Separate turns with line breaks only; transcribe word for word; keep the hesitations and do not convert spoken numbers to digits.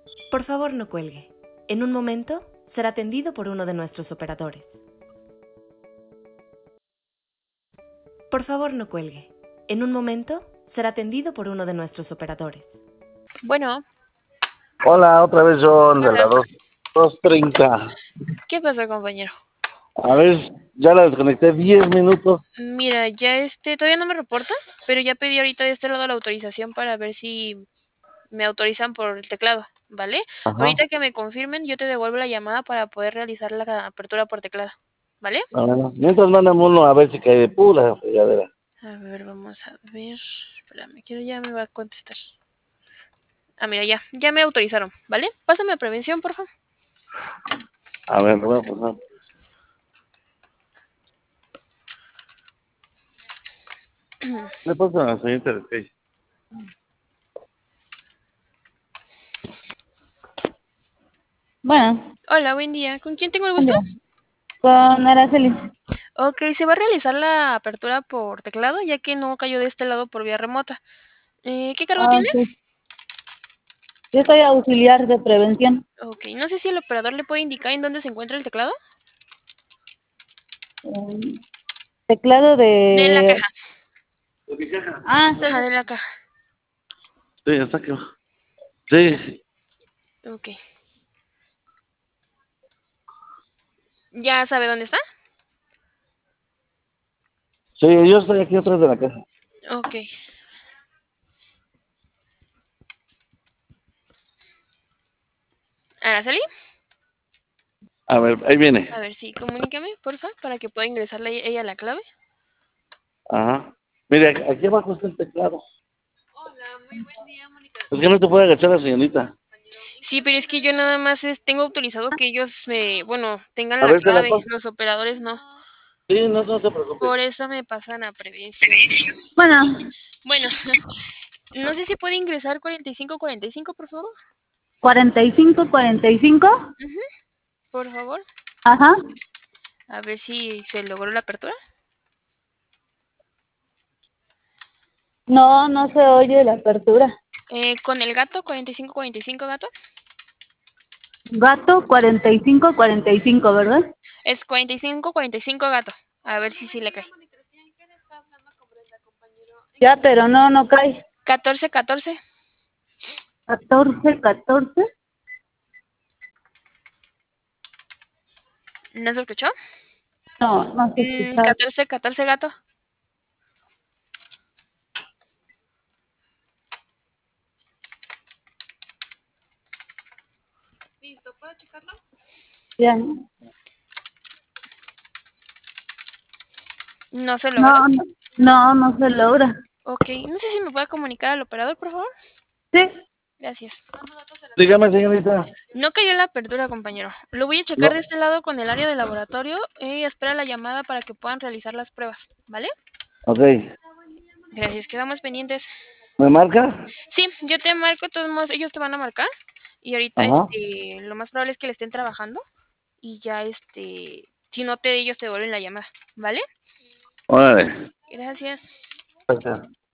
Por favor, no cuelgue. En un momento será atendido por uno de nuestros operadores. Por favor, no cuelgue. En un momento será atendido por uno de nuestros operadores.
Bueno.
Hola, otra vez John de
Hola.
la dos treinta.
¿Qué pasó, compañero?
A ver, ya la desconecté diez minutos.
Mira, ya este, todavía no me reporta, pero ya pedí ahorita de este lado la autorización para ver si me autorizan por el teclado, ¿vale?
Ajá.
Ahorita que me confirmen, yo te devuelvo la llamada para poder realizar la apertura por teclado, ¿vale?
Bueno, mientras mándame uno a ver si cae de pura fregadera.
A ver, vamos a ver. Espérame, quiero ya me va a contestar. Ah, mira, ya, ya me autorizaron, ¿vale? Pásame a prevención, por favor.
A ver, voy a pasar. Le paso a la señorita de Sketch.
Bueno.
Hola, buen día. ¿Con quién tengo el gusto?
Con Araceli.
Ok, se va a realizar la apertura por teclado, ya que no cayó de este lado por vía remota. Eh, ¿Qué cargo
Ah,
tiene?
sí. Yo soy auxiliar de prevención.
Ok, no sé si el operador le puede indicar en dónde se encuentra el teclado.
Um, teclado de...
De la caja.
¿De mi caja?
Ah, sí.
Ajá, de la caja.
Sí, está aquí. Sí.
Ok. ¿Ya sabe dónde está?
Sí, yo estoy aquí atrás de la caja.
Ok. ¿Araceli?
A ver, ahí viene.
A ver, sí, comunícame, porfa, para que pueda ingresarle ella la clave.
Ajá. Mire, aquí abajo está el teclado.
Hola, muy buen día, Mónica.
Es que no te puede agachar la señorita.
Sí, pero es que yo nada más es, tengo autorizado que ellos, me, bueno, tengan
A
la
ver, te la
clave,
paso.
los operadores no.
Sí, no, no te preocupes.
Por eso me pasan a prevención.
Bueno.
Bueno, no sé si puede ingresar cuarenta y cinco cuarenta y cinco, por favor.
cuarenta y cinco cuarenta y cinco.
Uh-huh. Por favor.
Ajá.
A ver si se logró la apertura.
No, no se oye la apertura.
Eh, con el gato, cuarenta y cinco cuarenta y cinco, gato.
Gato, cuarenta y cinco cuarenta y cinco, ¿verdad?
Es cuarenta y cinco cuarenta y cinco, gato. A ver si sí le cae.
Ya, pero no, no cae.
catorce catorce.
catorce catorce.
¿No se escuchó?
No, no se
Mm,
escuchaba.
catorce catorce, gato. ¿Listo? ¿Puedo checarlo?
Ya.
¿No se logró?
No, no, no, no se logra.
Ok, no sé si me puede comunicar al operador, por favor.
Sí.
Gracias.
Dígame, señorita.
No cayó la apertura, compañero. Lo voy a checar
No.
de este lado con el área de laboratorio y espera la llamada para que puedan realizar las pruebas, ¿vale?
Ok.
Gracias, quedamos pendientes.
¿Me marca?
Sí, yo te marco, de todos modos, ellos te van a marcar y ahorita
Ajá.
este, lo más probable es que le estén trabajando y ya este, si no te ellos te devuelven la llamada, ¿vale?
Órale.
Gracias.
Gracias.